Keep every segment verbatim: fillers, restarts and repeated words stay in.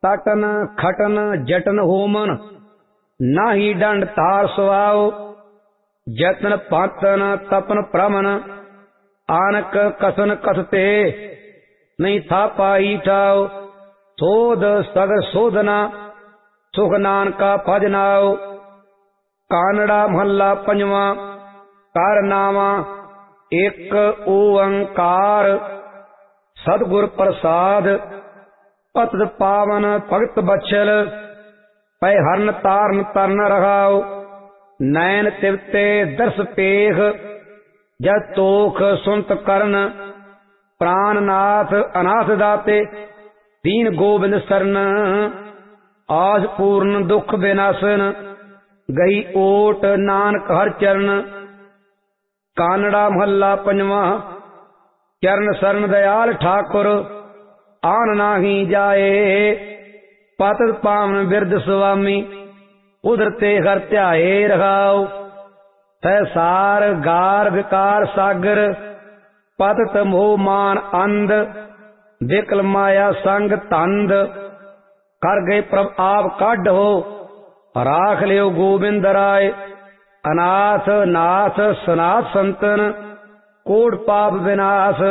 तटन खटन जटन human, नाही दंड तार सुवाओ। जतन पातन तपन प्रमन, आनक कसन कसते, नहीं था पाई ठाओ। सोध सगर शोधना, सुख नानका भजनाओ। कानड़ा महला पंजवा, कारनामा एक ओंकार। सतगुर प्रसाद पतद पावन भगत बचल, पै हरन तारन तरन रहाओ। नैन तिवते दर्श पेख, जब तोख सुनत करन। प्राणनाथ अनाथ दाते, दीन गोबिंद सरन। आस पूर्ण दुख विनाशन, गई ओट नानक हर चरण। कानड़ा महला पंजवा, चरण शरण दयाल ठाकुर, आन नाही जाए। पतत पावन बिरद स्वामी, उधरते घर ध्याए रखाओ। तैसार गार विकार सागर, पतत मोह मान अंध। विकल माया संग तंद, कर गए प्रभ आप काढो। राख लियो गोबिंद राय, अनाथ नाथ सनाथ संतन। कोट पाप विनाश,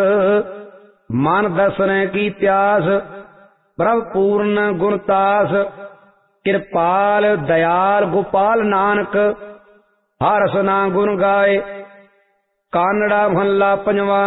मन दर्शन की प्यास। प्रभ पूर्ण गुणतास, कृपाल दयाल गोपाल नानक। हर सना गुण गाए। कानड़ा महला पंजवा,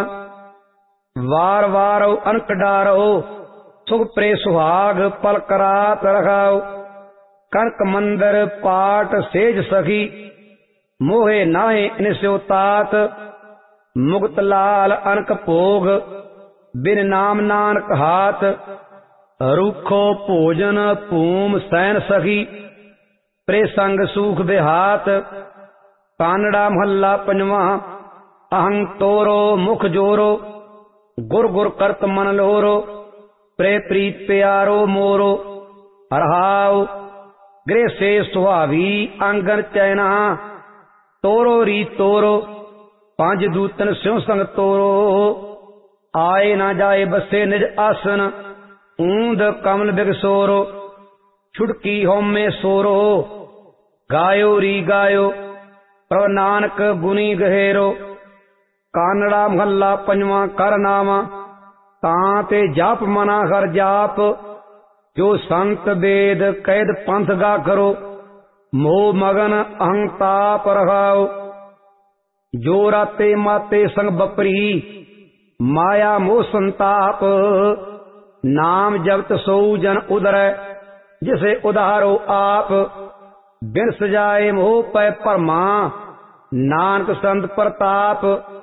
वार वार अनक डारो। सुख प्रे सुहाग पल करात रखाओ। कनक मंदिर पाट सेज सखी, मोहे नाहे इनस्यो तात। मुक्त लाल अनक भोग, बिन नाम नानक हाथ। रूखो भोजन भूम सैन सखी, प्रे संग सूख बिहात। कानड़ा महला पंजवा, अहं तोरो मुख जोरो। गुर गुर करत मन लोरो, प्रे प्रीत प्यारो मोरो। हरहाओ गृह से सुहावी, आंगन चैना। तोरो री तोरो, पांच दूतन स्यों संग तोरो। आए ना जाए बसे निज आसन, ऊंद कमल बिगसोरो। छुटकी होमे सोरो, गायो री गायो। प्रभ नानक गुनी गहेरो। कानड़ा महला पंजवा, करनामा तांते जाप मना हर जाप। जो संत वेद कैद पंथ गा करो, मोह मगन अहंताप रहाओ। जो राते माते संग बपरी, माया मोह संताप। नाम जपत सो जन उदर, जिसे उधारो आप। बिन सजाए मोह पै परमा, नानक संत प्रताप।